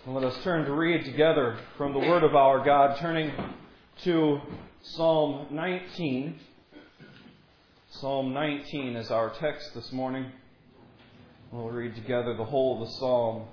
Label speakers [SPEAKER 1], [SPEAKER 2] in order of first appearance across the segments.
[SPEAKER 1] And let us turn to read together from the Word of our God, turning to Psalm 19. Psalm 19 is our text this morning. We'll read together the whole of the psalm.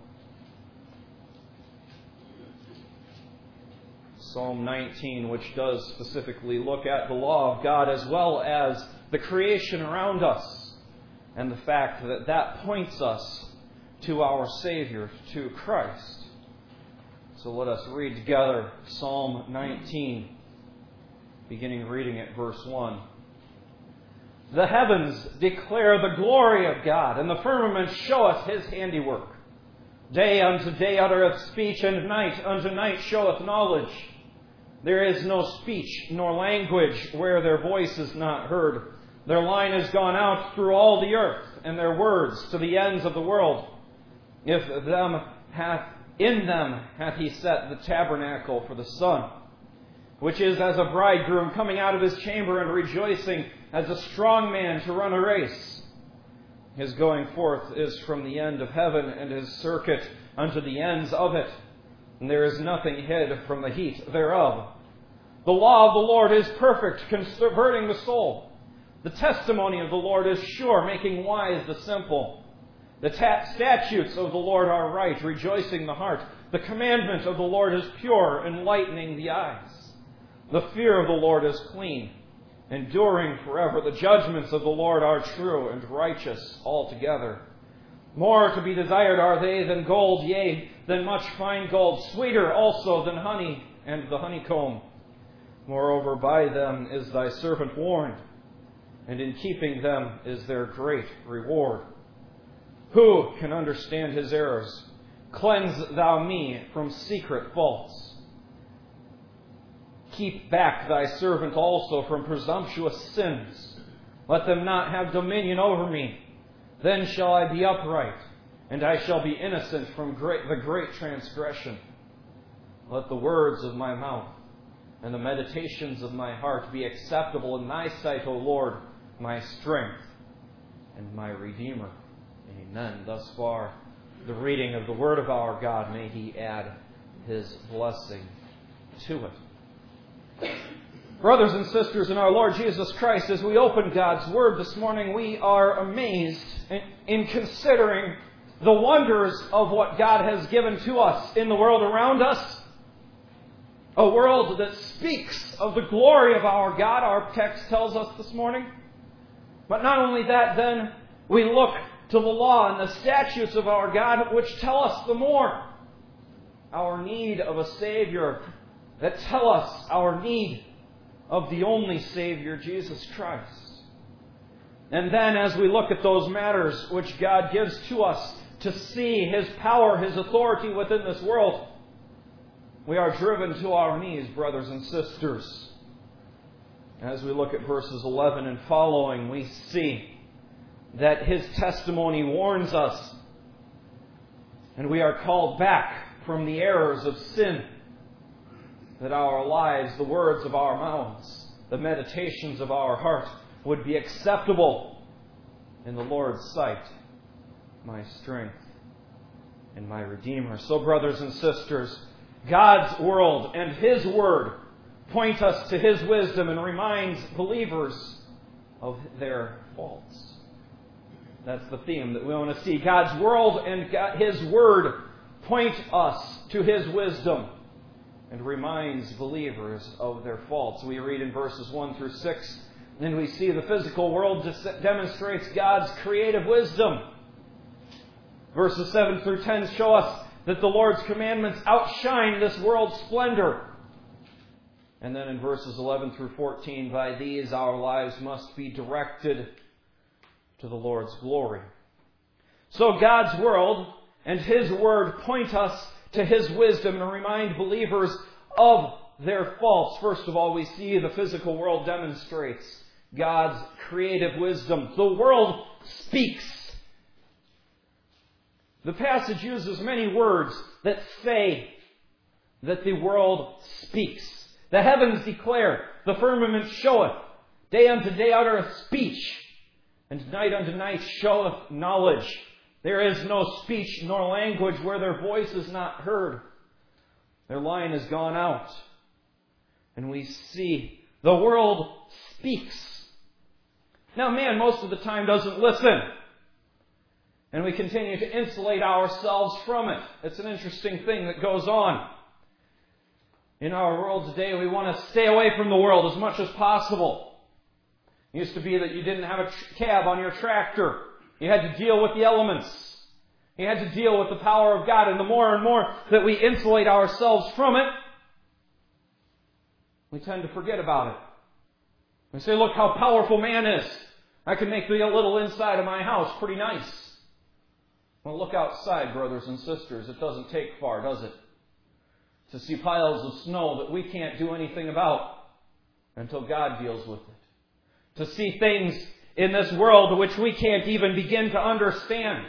[SPEAKER 1] Psalm 19, which does specifically look at the law of God as well as the creation around us and the fact that that points us to our Savior, to Christ. So let us read together Psalm 19, beginning reading at verse 1. The heavens declare the glory of God, and the firmament showeth His handiwork. Day unto day uttereth speech, and night unto night showeth knowledge. There is no speech nor language where their voice is not heard. Their line is gone out through all the earth, and their words to the ends of the world. In them hath He set the tabernacle for the sun, which is as a bridegroom coming out of his chamber and rejoicing as a strong man to run a race. His going forth is from the end of heaven, and his circuit unto the ends of it. And there is nothing hid from the heat thereof. The law of the Lord is perfect, converting the soul. The testimony of the Lord is sure, making wise the simple. The statutes of the Lord are right, rejoicing the heart. The commandment of the Lord is pure, enlightening the eyes. The fear of the Lord is clean, enduring forever. The judgments of the Lord are true and righteous altogether. More to be desired are they than gold, yea, than much fine gold, sweeter also than honey and the honeycomb. Moreover, by them is thy servant warned, and in keeping them is their great reward. Who can understand his errors? Cleanse thou me from secret faults. Keep back thy servant also from presumptuous sins. Let them not have dominion over me. Then shall I be upright, and I shall be innocent from the great transgression. Let the words of my mouth and the meditations of my heart be acceptable in thy sight, O Lord, my strength and my Redeemer. Amen. Thus far, the reading of the Word of our God. May He add His blessing to it. Brothers and sisters in our Lord Jesus Christ, as we open God's Word this morning, we are amazed in considering the wonders of what God has given to us in the world around us. A world that speaks of the glory of our God, our text tells us this morning. But not only that, then we look to the law and the statutes of our God, which tell us the more our need of a Savior, that tell us our need of the only Savior, Jesus Christ. And then as we look at those matters which God gives to us to see His power, His authority within this world, we are driven to our knees, brothers and sisters. As we look at verses 11 and following, we see that His testimony warns us, and we are called back from the errors of sin, that our lives, the words of our mouths, the meditations of our heart would be acceptable in the Lord's sight, my strength and my Redeemer. So, brothers and sisters, God's world and His Word point us to His wisdom and reminds believers of their faults. That's the theme that we want to see. God's world and His Word point us to His wisdom and reminds believers of their faults. We read in verses 1 through 6, and we see the physical world demonstrates God's creative wisdom. Verses 7 through 10 show us that the Lord's commandments outshine this world's splendor. And then in verses 11 through 14, by these our lives must be directed to the Lord's glory. So God's world and His Word point us to His wisdom and remind believers of their faults. First of all, we see the physical world demonstrates God's creative wisdom. The world speaks. The passage uses many words that say that the world speaks. The heavens declare, the firmament showeth, day unto day uttereth speech, and night unto night showeth knowledge. There is no speech nor language where their voice is not heard. Their line has gone out. And we see the world speaks. Now man most of the time doesn't listen. And we continue to insulate ourselves from it. It's an interesting thing that goes on. In our world today, we want to stay away from the world as much as possible. It used to be that you didn't have a cab on your tractor. You had to deal with the elements. You had to deal with the power of God. And the more and more that we insulate ourselves from it, we tend to forget about it. We say, look how powerful man is. I can make the little inside of my house pretty nice. Well, look outside, brothers and sisters. It doesn't take far, does it? To see piles of snow that we can't do anything about until God deals with it. To see things in this world which we can't even begin to understand.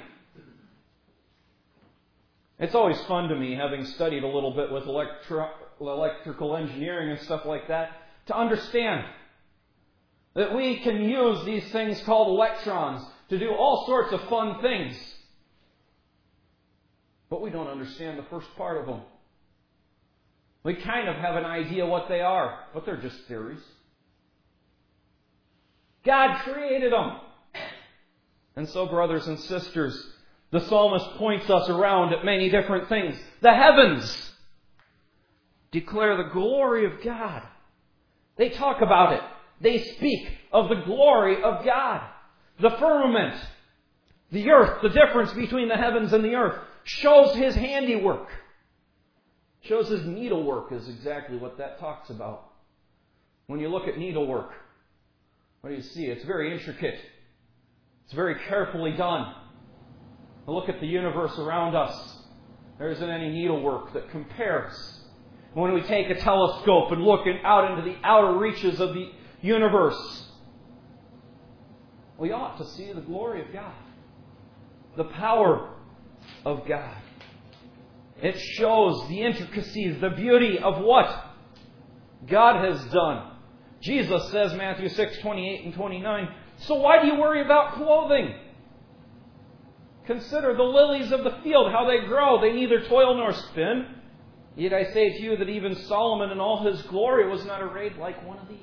[SPEAKER 1] It's always fun to me, having studied a little bit with electrical engineering and stuff like that, to understand that we can use these things called electrons to do all sorts of fun things. But we don't understand the first part of them. We kind of have an idea what they are, but they're just theories. God created them. And so, brothers and sisters, the psalmist points us around at many different things. The heavens declare the glory of God. They talk about it. They speak of the glory of God. The firmament, the earth, the difference between the heavens and the earth, shows His handiwork. Shows His needlework is exactly what that talks about. When you look at needlework, what do you see? It's very intricate. It's very carefully done. Look at the universe around us. There isn't any needlework that compares. When we take a telescope and look out into the outer reaches of the universe, we ought to see the glory of God. The power of God. It shows the intricacies, the beauty of what God has done. Jesus says, Matthew 6:28 and 29, so why do you worry about clothing? Consider the lilies of the field, how they grow. They neither toil nor spin. Yet I say to you that even Solomon in all his glory was not arrayed like one of these.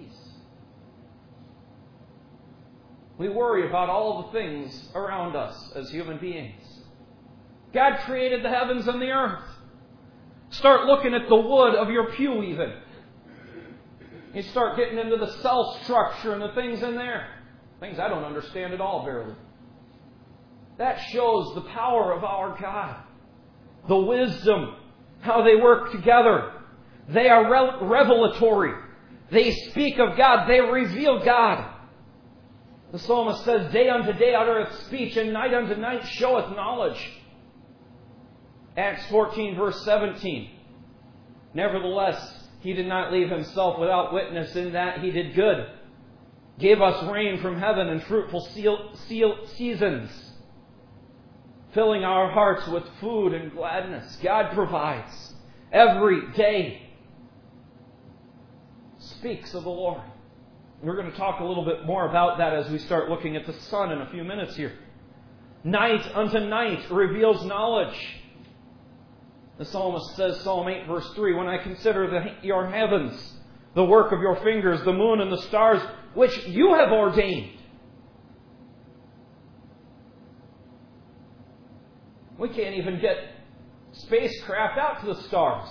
[SPEAKER 1] We worry about all the things around us as human beings. God created the heavens and the earth. Start looking at the wood of your pew even. You start getting into the cell structure and the things in there. Things I don't understand at all, barely. That shows the power of our God. The wisdom, how they work together. They are revelatory. They speak of God. They reveal God. The psalmist says, day unto day uttereth speech, and night unto night showeth knowledge. Acts 14, verse 17. Nevertheless, He did not leave Himself without witness, in that He did good. Gave us rain from heaven and fruitful seasons, filling our hearts with food and gladness. God provides every day. Speaks of the Lord. We're going to talk a little bit more about that as we start looking at the sun in a few minutes here. Night unto night reveals knowledge. The psalmist says, Psalm 8, verse 3, when I consider your heavens, the work of your fingers, the moon and the stars, which you have ordained. We can't even get spacecraft out to the stars.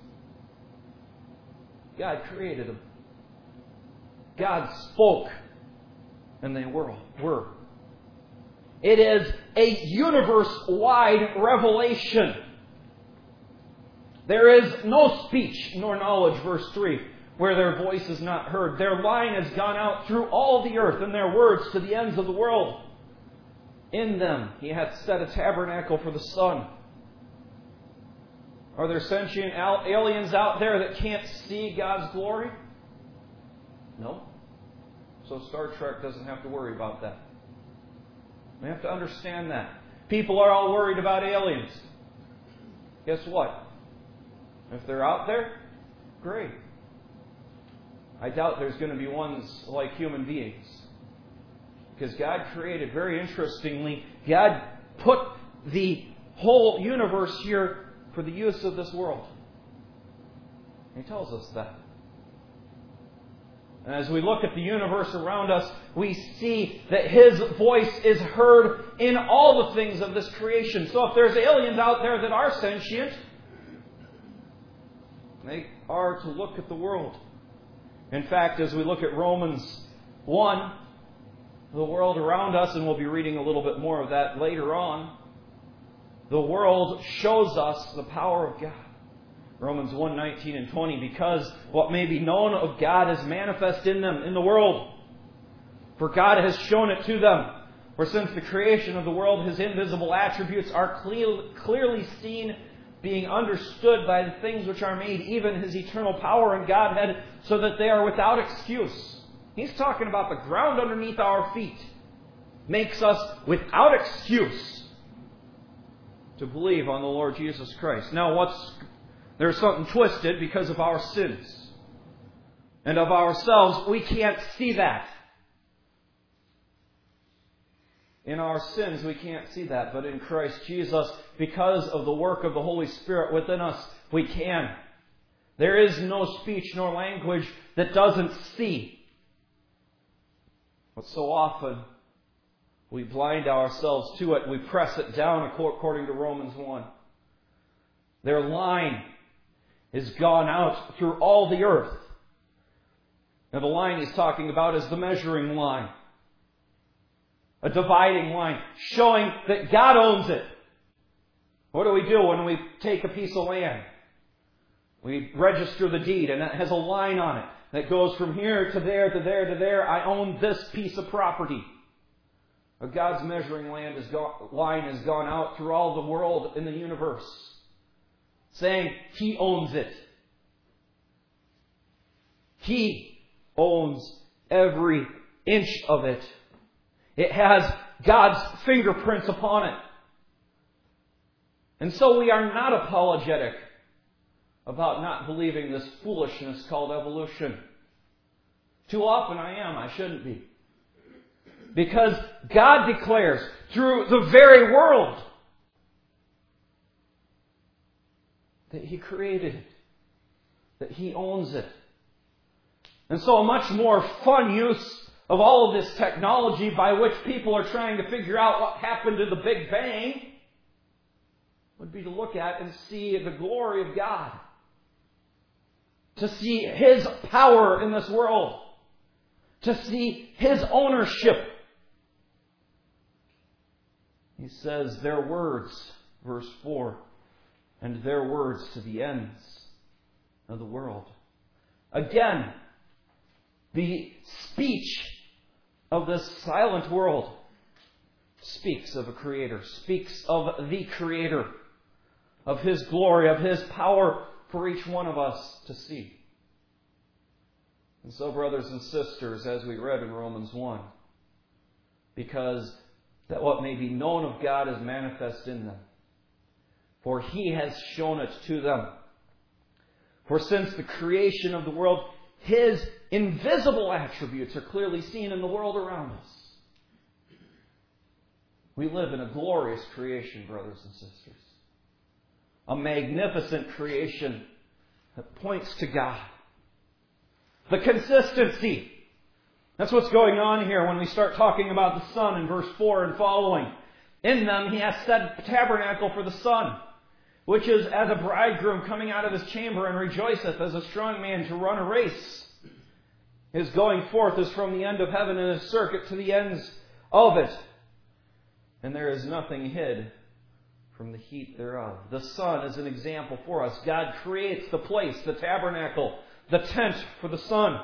[SPEAKER 1] God created them. God spoke, and they were. It is a universe-wide revelation. There is no speech nor knowledge, verse 3, where their voice is not heard. Their line has gone out through all the earth, and their words to the ends of the world. In them He hath set a tabernacle for the sun. Are there sentient aliens out there that can't see God's glory? No. So Star Trek doesn't have to worry about that. We have to understand that. People are all worried about aliens. Guess what? If they're out there, great. I doubt there's going to be ones like human beings. Because God created, very interestingly, God put the whole universe here for the use of this world. He tells us that. And as we look at the universe around us, we see that His voice is heard in all the things of this creation. So if there's aliens out there that are sentient, they are to look at the world. In fact, as we look at Romans 1, the world around us, and we'll be reading a little bit more of that later on, the world shows us the power of God. Romans 1, 19 and 20, because what may be known of God is manifest in them, in the world. For God has shown it to them. For since the creation of the world, His invisible attributes are clearly seen, being understood by the things which are made, even His eternal power and Godhead, so that they are without excuse. He's talking about the ground underneath our feet. Makes us without excuse to believe on the Lord Jesus Christ. Now, there's something twisted because of our sins. And of ourselves, we can't see that. In our sins, we can't see that. But in Christ Jesus, because of the work of the Holy Spirit within us, we can. There is no speech nor language that doesn't see. But so often, we blind ourselves to it. We press it down according to Romans 1. Their line is gone out through all the earth. Now the line he's talking about is the measuring line. A dividing line, showing that God owns it. What do we do when we take a piece of land? We register the deed, and it has a line on it that goes from here to there, to there, to there. I own this piece of property. But God's measuring line has gone out through all the world in the universe, saying He owns it. He owns every inch of it. It has God's fingerprints upon it. And so we are not apologetic about not believing this foolishness called evolution. Too often I am. I shouldn't be. Because God declares through the very world that He created it, that He owns it. And so a much more fun use of all of this technology by which people are trying to figure out what happened to the Big Bang would be to look at and see the glory of God. To see His power in this world. To see His ownership. He says, their words, verse 4, and their words to the ends of the world. Again, the speech of this silent world speaks of a Creator, speaks of the Creator, of His glory, of His power for each one of us to see. And so, brothers and sisters, as we read in Romans 1, because that what may be known of God is manifest in them, for He has shown it to them. For since the creation of the world, His invisible attributes are clearly seen in the world around us. We live in a glorious creation, brothers and sisters. A magnificent creation that points to God. The consistency. That's what's going on here when we start talking about the sun in verse 4 and following. In them He hath set tabernacle for the sun, which is as a bridegroom coming out of his chamber and rejoiceth as a strong man to run a race. His going forth is from the end of heaven and his circuit to the ends of it. And there is nothing hid from the heat thereof. The sun is an example for us. God creates the place, the tabernacle, the tent for the sun.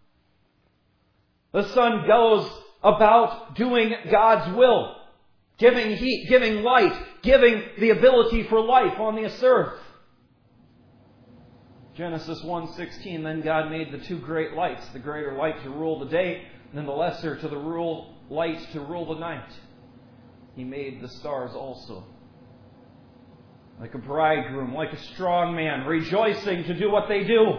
[SPEAKER 1] The sun goes about doing God's will, giving heat, giving light, giving the ability for life on this earth. Genesis 1:16, then God made the two great lights, the greater light to rule the day, and then the lesser to the light to rule the night. He made the stars also. Like a bridegroom, like a strong man, rejoicing to do what they do.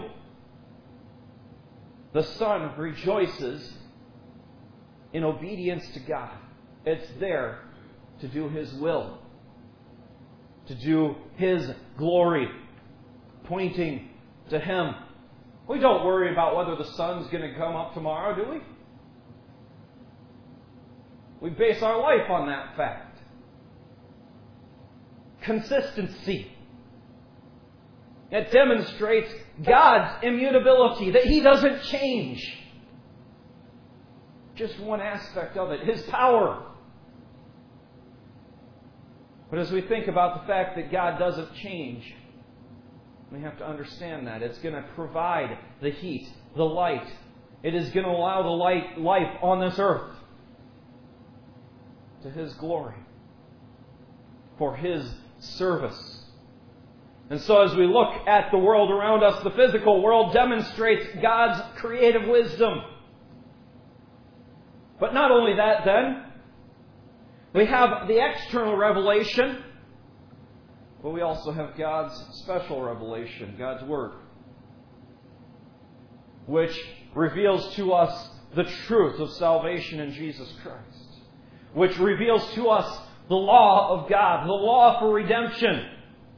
[SPEAKER 1] The sun rejoices in obedience to God. It's there to do His will. to do His glory, pointing to Him. We don't worry about whether the sun's going to come up tomorrow, do we? We base our life on that fact. Consistency. It demonstrates God's immutability, that He doesn't change. Just one aspect of it, His power. But as we think about the fact that God doesn't change, we have to understand that. It's going to provide the heat, the light. It is going to allow the life on this earth to His glory, for His service. And so as we look at the world around us, the physical world demonstrates God's creative wisdom. But not only that then, we have the external revelation, but we also have God's special revelation, God's Word, which reveals to us the truth of salvation in Jesus Christ, which reveals to us the law of God, the law for redemption.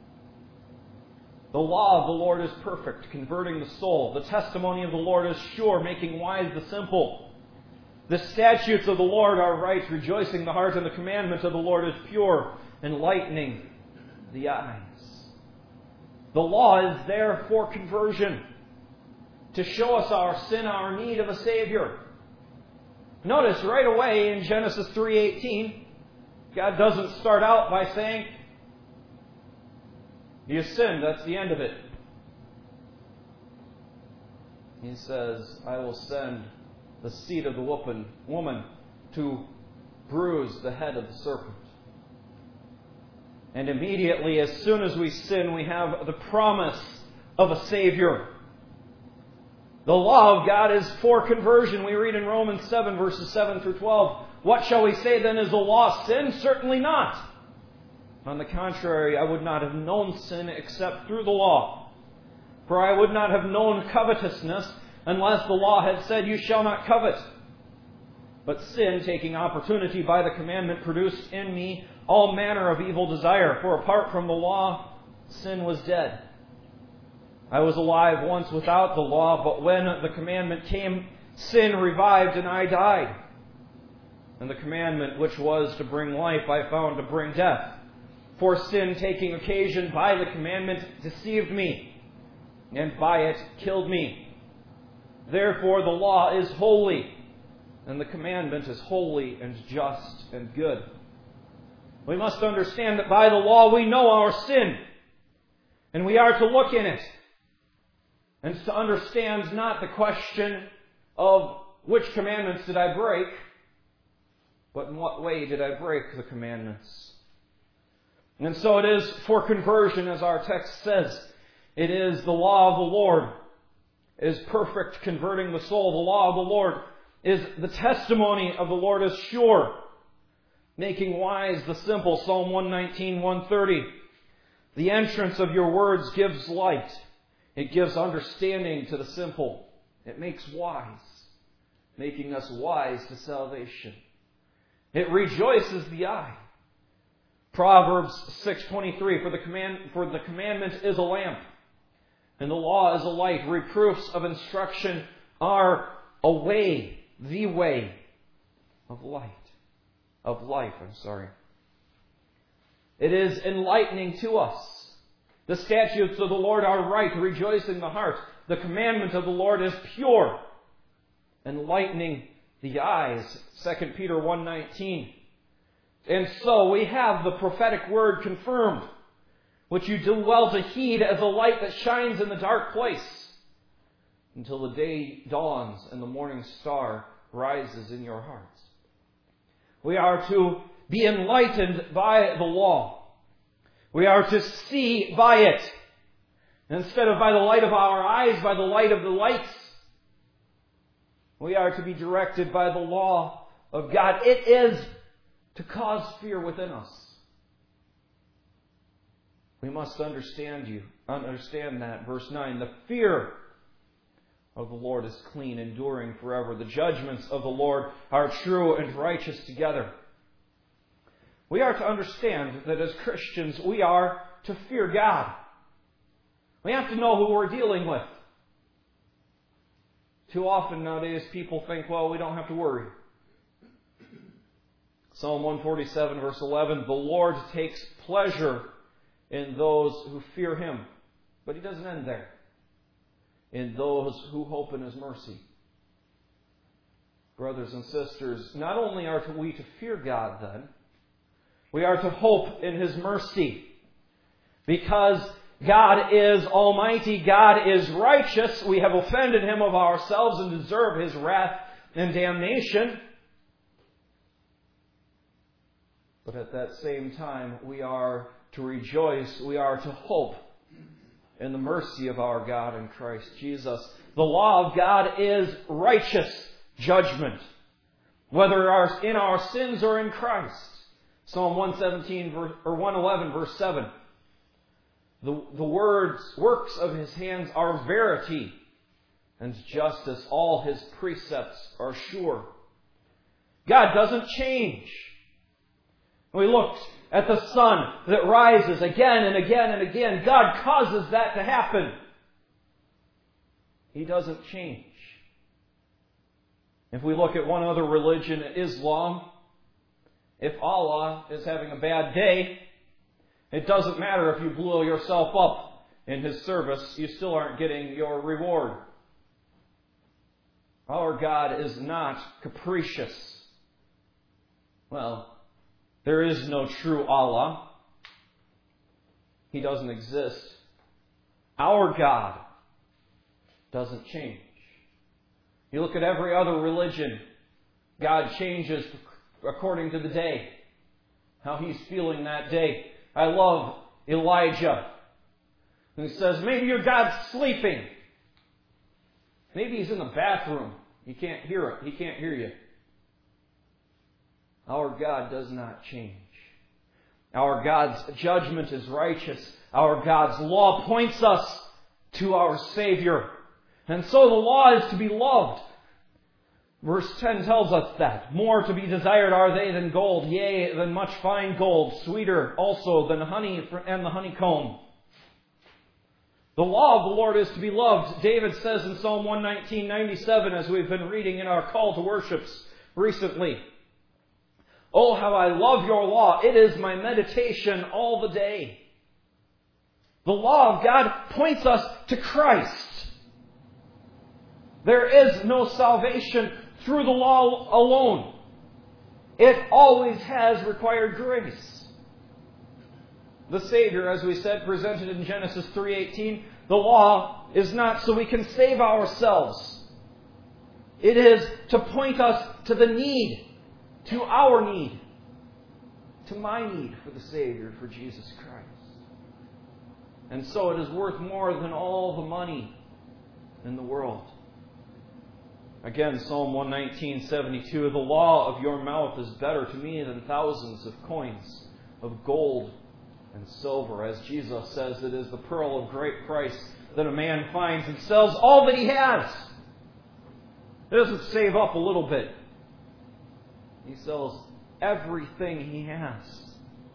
[SPEAKER 1] The law of the Lord is perfect, converting the soul. The testimony of the Lord is sure, making wise the simple. The statutes of the Lord are right, rejoicing the heart, and the commandment of the Lord is pure, enlightening the eyes. The law is there for conversion, to show us our sin, our need of a Savior. Notice right away in Genesis 3:18, God doesn't start out by saying, "You sinned, that's the end of it." He says, "I will send the seed of the woman to bruise the head of the serpent." And immediately, as soon as we sin, we have the promise of a Savior. The law of God is for conversion. We read in Romans 7, verses 7 through 12, "What shall we say then? Is the law sin? Certainly not. On the contrary, I would not have known sin except through the law. For I would not have known covetousness unless the law had said, 'You shall not covet.' But sin, taking opportunity by the commandment, produced in me all manner of evil desire. For apart from the law, sin was dead. I was alive once without the law, but when the commandment came, sin revived and I died. And the commandment which was to bring life I found to bring death. For sin, taking occasion by the commandment, deceived me, and by it killed me. Therefore the law is holy, and the commandment is holy and just and good." We must understand that by the law we know our sin, and we are to look in it, and to understand not the question of which commandments did I break, but in what way did I break the commandments. And so it is for conversion, as our text says. It is the law of the Lord is perfect, converting the soul. The law of the Lord is the testimony of the Lord is sure, making wise the simple. Psalm 119, 130. "The entrance of your words gives light. It gives understanding to the simple. It makes wise, making us wise to salvation. It rejoices the eye." Proverbs 6:23, for the commandment is a lamp, and the law is a light. Reproofs of instruction are a way, the way of light, of life. It is enlightening to us. The statutes of the Lord are right, rejoicing the heart. The commandment of the Lord is pure, enlightening the eyes. 2 Peter 1:19. And so we have the prophetic word confirmed, which you do well to heed as a light that shines in the dark place, until the day dawns and the morning star rises in your hearts. We are to be enlightened by the law. We are to see by it, instead of by the light of our eyes, by the light of the lights. We are to be directed by the law of God. It is to cause fear within us. We must understand that. Verse 9, "The fear of the Lord is clean, enduring forever. The judgments of the Lord are true and righteous together." We are to understand that as Christians, we are to fear God. We have to know who we're dealing with. Too often nowadays people think, well, we don't have to worry. Psalm 147 verse 11, the Lord takes pleasure in those who fear Him. But He doesn't end there. In those who hope in His mercy. Brothers and sisters, not only are we to fear God then, we are to hope in His mercy. Because God is almighty, God is righteous, we have offended Him of ourselves and deserve His wrath and damnation. But at that same time, we are to rejoice, we are to hope in the mercy of our God in Christ Jesus. The law of God is righteous judgment, whether in our sins or in Christ. Psalm 111 verse 7. The works of His hands are verity, and justice. All His precepts are sure. God doesn't change. We looked at the sun that rises again and again and again. God causes that to happen. He doesn't change. If we look at one other religion, Islam, if Allah is having a bad day, it doesn't matter if you blow yourself up in His service, you still aren't getting your reward. Our God is not capricious. Well, there is no true Allah. He doesn't exist. Our God doesn't change. You look at every other religion, God changes according to the day, how He's feeling that day. I love Elijah. He says, maybe your God's sleeping. Maybe He's in the bathroom. You can't hear it. He can't hear you. Our God does not change. Our God's judgment is righteous. Our God's law points us to our Savior. And so the law is to be loved. Verse 10 tells us that. More to be desired are they than gold, yea, than much fine gold, sweeter also than honey and the honeycomb. The law of the Lord is to be loved. David says in Psalm 119:97, as we've been reading in our call to worships recently, oh, how I love your law. It is my meditation all the day. The law of God points us to Christ. There is no salvation through the law alone. It always has required grace. The Savior, as we said, presented in Genesis 3:18, the law is not so we can save ourselves. It is to point us to the need, to our need, to my need for the Savior, for Jesus Christ. And so it is worth more than all the money in the world. Again, Psalm 119:72, the law of your mouth is better to me than thousands of coins of gold and silver. As Jesus says, it is the pearl of great price that a man finds and sells all that he has. He doesn't save up a little bit. He sells everything he has.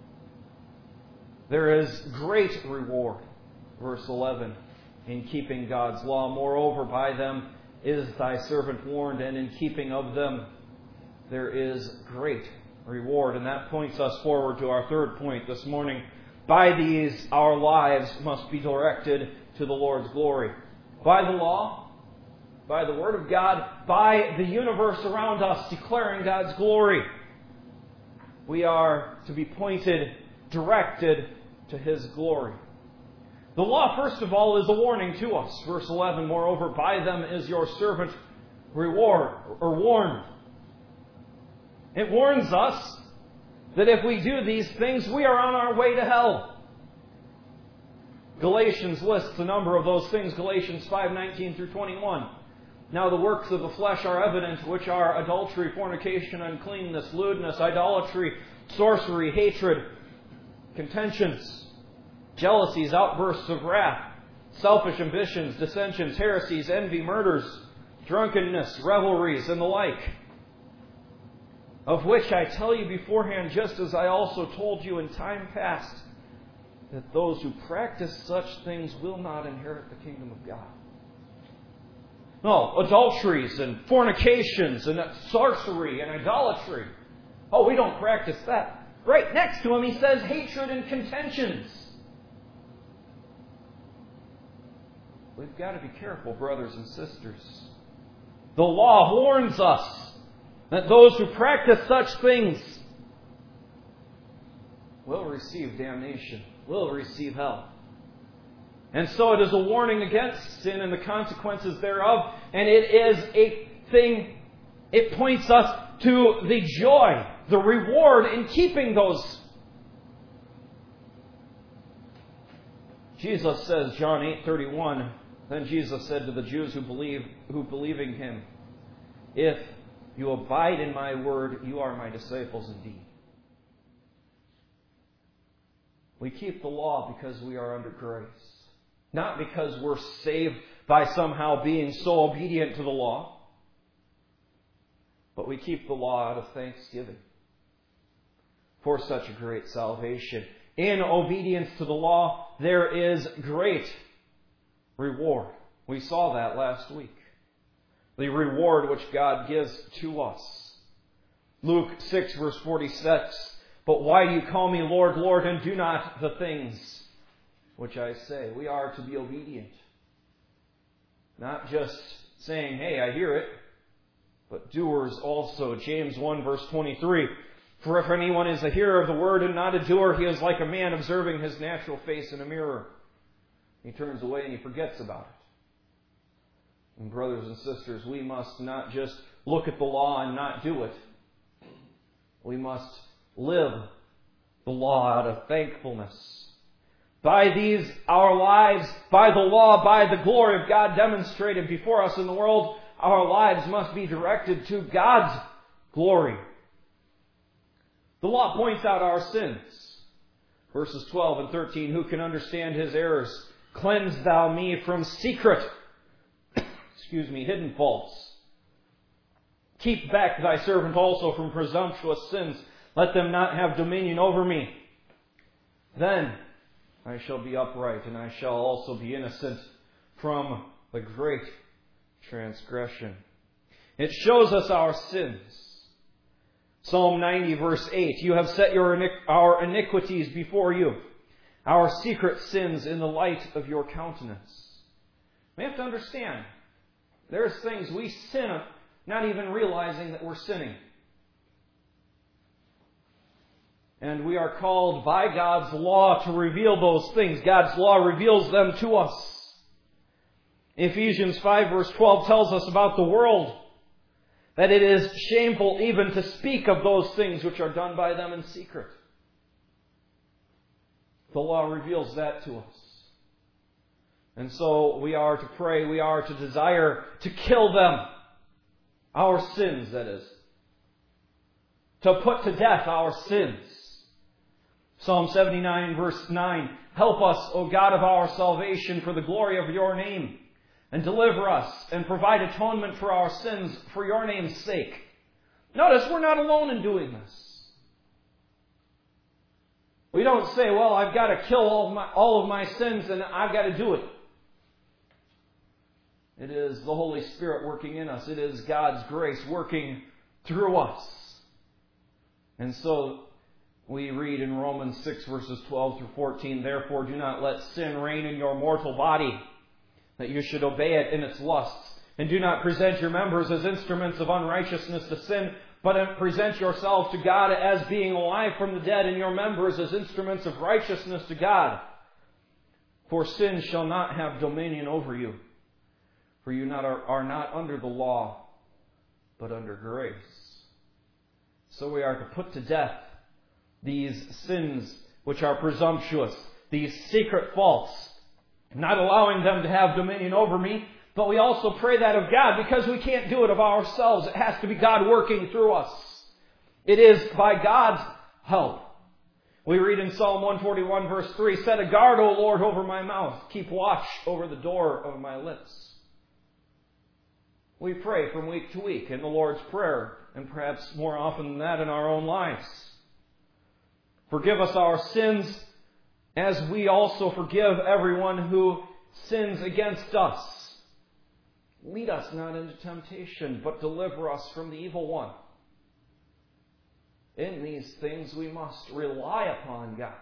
[SPEAKER 1] There is great reward, verse 11, in keeping God's law. Moreover, by them is thy servant warned, and in keeping of them there is great reward. And that points us forward to our third point this morning. By these, our lives must be directed to the Lord's glory. By the law, by the Word of God, by the universe around us declaring God's glory, we are to be pointed, directed to His glory. The law, first of all, is a warning to us. Verse 11, moreover, by them is your servant warned. It warns us that if we do these things, we are on our way to hell. Galatians lists a number of those things. Galatians 5:19 through 21. Now the works of the flesh are evident, which are adultery, fornication, uncleanness, lewdness, idolatry, sorcery, hatred, contentions, jealousies, outbursts of wrath, selfish ambitions, dissensions, heresies, envy, murders, drunkenness, revelries, and the like. of which I tell you beforehand, just as I also told you in time past, that those who practice such things will not inherit the kingdom of God. No, adulteries and fornications and sorcery and idolatry. Oh, we don't practice that. Right next to him he says hatred and contentions. We've got to be careful, brothers and sisters. The law warns us that those who practice such things will receive damnation, will receive hell. And so it is a warning against sin and the consequences thereof. And it is a thing, it points us to the joy, the reward in keeping those. Jesus says, John 8:31, then Jesus said to the Jews who believing him, if you abide in my word, you are my disciples indeed. We keep the law because we are under grace. Not because we're saved by somehow being so obedient to the law. But we keep the law out of thanksgiving for such a great salvation. In obedience to the law, there is great reward. We saw that last week. The reward which God gives to us. Luke 6 verse 46. But why do you call me Lord, Lord, and do not the things which I say? We are to be obedient. Not just saying, hey, I hear it, but doers also. James 1 verse 23. For if anyone is a hearer of the word and not a doer, he is like a man observing his natural face in a mirror. He turns away and he forgets about it. And brothers and sisters, we must not just look at the law and not do it. We must live the law out of thankfulness. By these, our lives, by the law, by the glory of God demonstrated before us in the world, our lives must be directed to God's glory. The law points out our sins. Verses 12 and 13, who can understand his errors? Cleanse thou me from secret, hidden faults. Keep back thy servant also from presumptuous sins. Let them not have dominion over me. Then I shall be upright, and I shall also be innocent from the great transgression. It shows us our sins. Psalm 90 verse 8, you have set our iniquities before you, our secret sins in the light of your countenance. We have to understand, there's things we sin not even realizing that we're sinning. And we are called by God's law to reveal those things. God's law reveals them to us. Ephesians 5 verse 12 tells us about the world, that it is shameful even to speak of those things which are done by them in secret. The law reveals that to us. And so we are to pray, we are to desire to kill them. Our sins, that is. To put to death our sins. Psalm 79 verse 9, help us, O God of our salvation, for the glory of your name, and deliver us, and provide atonement for our sins for your name's sake. Notice, we're not alone in doing this. We don't say, well, I've got to kill all of my sins and I've got to do it. It is the Holy Spirit working in us. It is God's grace working through us. And so we read in Romans 6 verses 12 through 14, therefore do not let sin reign in your mortal body, that you should obey it in its lusts. And do not present your members as instruments of unrighteousness to sin, but present yourselves to God as being alive from the dead, and your members as instruments of righteousness to God. For sin shall not have dominion over you, for you are not under the law, but under grace. So we are to put to death these sins which are presumptuous, these secret faults, not allowing them to have dominion over me. But we also pray that of God, because we can't do it of ourselves. It has to be God working through us. It is by God's help. We read in Psalm 141 verse 3, set a guard, O Lord, over my mouth. Keep watch over the door of my lips. We pray from week to week in the Lord's Prayer, and perhaps more often than that in our own lives. Forgive us our sins as we also forgive everyone who sins against us. Lead us not into temptation, but deliver us from the evil one. In these things we must rely upon God.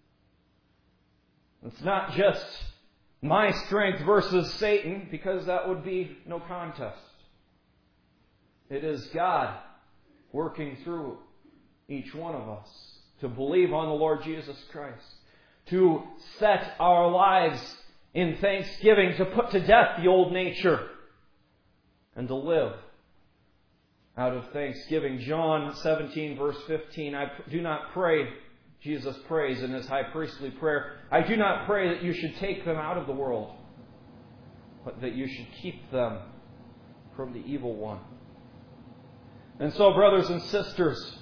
[SPEAKER 1] It's not just my strength versus Satan, because that would be no contest. It is God working through each one of us to believe on the Lord Jesus Christ, to set our lives in thanksgiving, to put to death the old nature, and to live out of thanksgiving. John 17 verse 15, I do not pray, Jesus prays in His high priestly prayer, I do not pray that you should take them out of the world, but that you should keep them from the evil one. And so, brothers and sisters,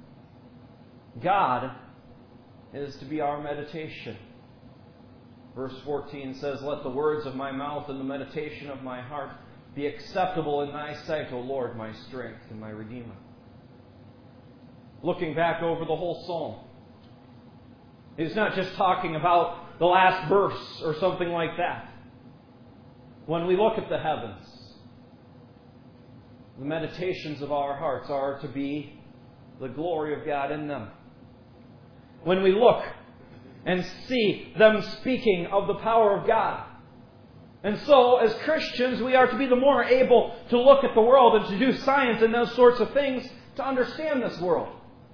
[SPEAKER 1] God is to be our meditation. Verse 14 says, let the words of my mouth and the meditation of my heart be acceptable in thy sight, O Lord, my strength and my Redeemer. Looking back over the whole psalm, it's not just talking about the last verse or something like that. When we look at the heavens, the meditations of our hearts are to be the glory of God in them. When we look and see them speaking of the power of God. And so, as Christians, we are to be the more able to look at the world and to do science and those sorts of things to understand this world.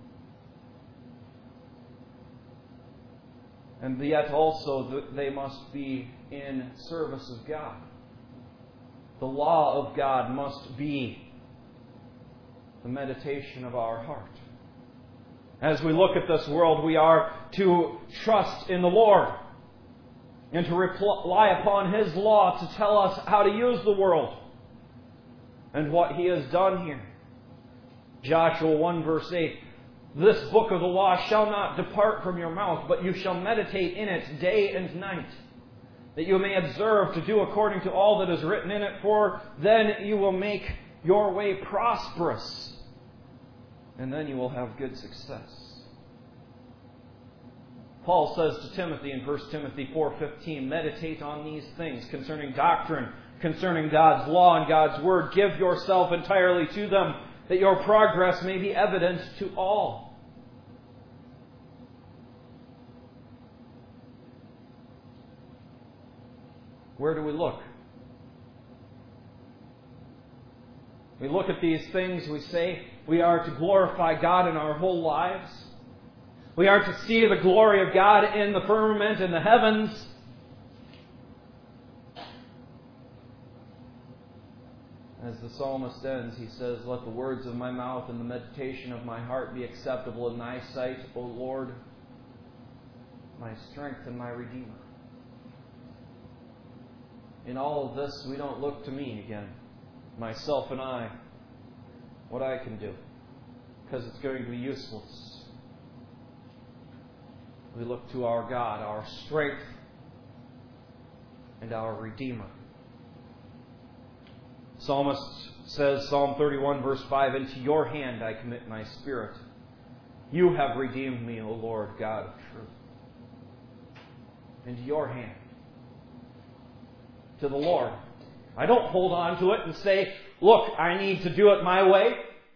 [SPEAKER 1] And yet also they must be in service of God. The law of God must be the meditation of our heart. As we look at this world, we are to trust in the Lord and to rely upon His law to tell us how to use the world and what He has done here. Joshua 1 verse 8, this book of the law shall not depart from your mouth, but you shall meditate in it day and night, that you may observe to do according to all that is written in it, for then you will make your way prosperous, and then you will have good success. Paul says to Timothy in 1 Timothy 4:15, meditate on these things concerning doctrine, concerning God's law and God's word. Give yourself entirely to them, that your progress may be evident to all. Where do we look? We look at these things, we say we are to glorify God in our whole lives. We are to see the glory of God in the firmament and the heavens. As the psalmist ends, he says, let the words of my mouth and the meditation of my heart be acceptable in thy sight, O Lord, my strength and my Redeemer. In all of this, we don't look to me again, myself and I, what I can do, because it's going to be useless. We look to our God, our strength, and our Redeemer. Psalmist says, Psalm 31 verse 5, into your hand I commit my spirit. You have redeemed me, O Lord, God of truth. Into your hand. To the Lord. I don't hold on to it and say, look, I need to do it my way.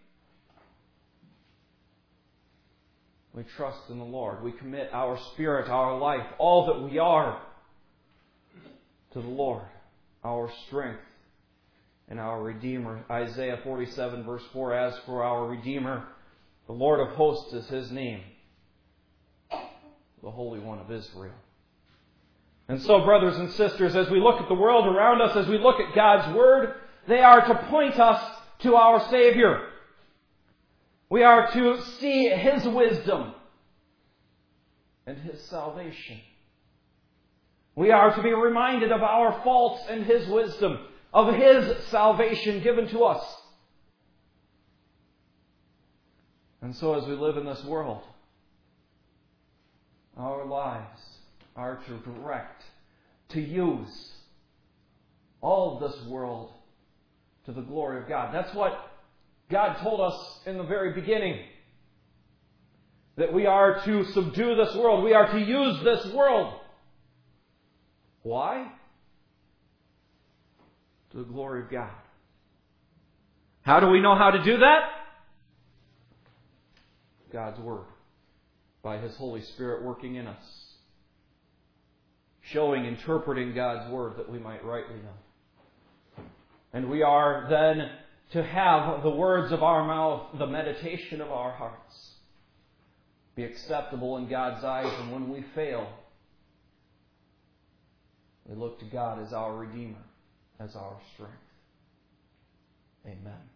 [SPEAKER 1] We trust in the Lord. We commit our spirit, our life, all that we are to the Lord, our strength and our Redeemer. Isaiah 47 verse 4, as for our Redeemer, the Lord of hosts is His name, the Holy One of Israel. And so, brothers and sisters, as we look at the world around us, as we look at God's Word, they are to point us to our Savior. We are to see His wisdom and His salvation. We are to be reminded of our faults and His wisdom, of His salvation given to us. And so as we live in this world, our lives are to direct, to use all of this world to the glory of God. That's what God told us in the very beginning. That we are to subdue this world. We are to use this world. Why? To the glory of God. How do we know how to do that? God's Word. By His Holy Spirit working in us. Showing, interpreting God's Word that we might rightly know. And we are then to have the words of our mouth, the meditation of our hearts, be acceptable in God's eyes. And when we fail, we look to God as our Redeemer, as our strength. Amen.